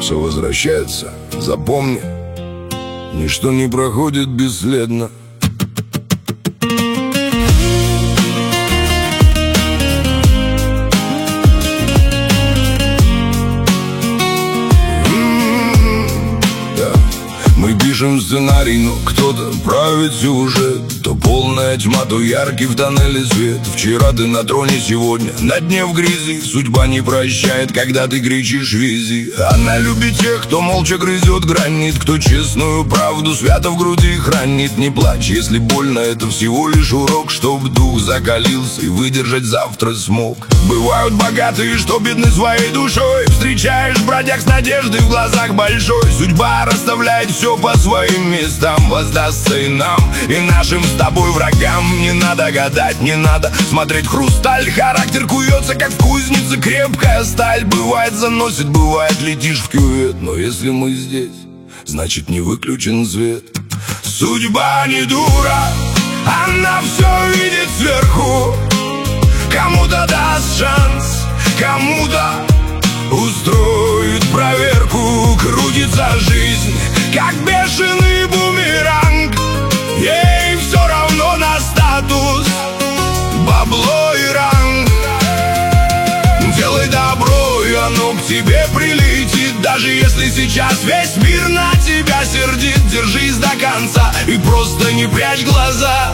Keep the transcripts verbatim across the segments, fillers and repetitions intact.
все возвращается. Запомни, ничто не проходит бесследно. Мы пишем сценарий, но кто-то правит сюжет. То полная тьма, то яркий в тоннеле свет. Вчера ты на троне, сегодня на дне в грязи. Судьба не прощает, когда ты кричишь «вези». Она любит тех, кто молча грызет гранит, кто честную правду свято в груди хранит. Не плачь, если больно, это всего лишь урок, чтоб дух закалился и выдержать завтра смог. Бывают богатые, что бедны своей душой. Встречаешь бродяг с надеждой в глазах большой. Судьба расставляет все по своим местам, воздастся и нам, и нашим с тобой врагам. Не надо гадать, не надо смотреть хрусталь. Характер куется, как в кузнице крепкая сталь. Бывает заносит, бывает летишь в кювет. Но если мы здесь, значит не выключен свет. Судьба не дура, она все видит сверху. Кому-то даст шанс, кому-то устроит проверку. Крутится жизнь, как бешеный бумеранг. Ей все равно на статус, бабло и ранг. Делай добро, и оно к тебе прилетит. Даже если сейчас весь мир на тебя сердит, держись до конца и просто не прячь глаза.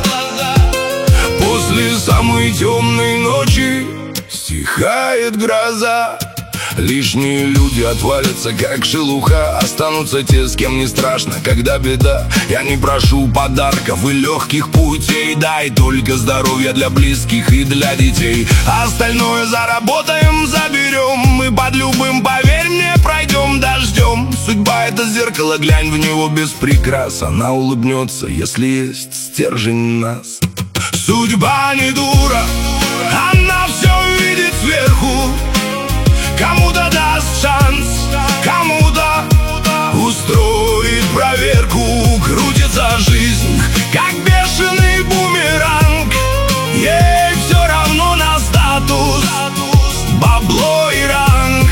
После самой темной ночи стихает гроза. Лишние люди отвалятся, как шелуха. Останутся те, с кем не страшно, когда беда. Я не прошу подарков и легких путей. Дай только здоровья для близких и для детей. Остальное заработаем, заберем. Мы под любым, поверь мне, пройдем дождем. Судьба — это зеркало, глянь в него без прикрас. Она улыбнется, если есть стержень нас. Судьба не дура, она все видит сверху. Кому-то даст шанс, кому-то устроит проверку. Крутится жизнь, как бешеный бумеранг. Ей все равно на статус, бабло и ранг.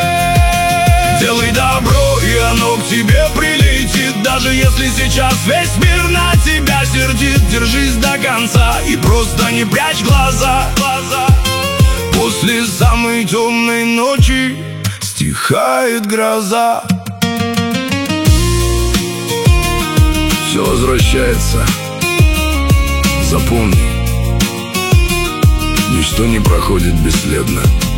Делай добро, и оно к тебе прилетит. Даже если сейчас весь мир на тебя сердит, держись до конца и просто не прячь глаза. После самой темной ночи стихает гроза. Все возвращается. Запомни, ничто не проходит бесследно.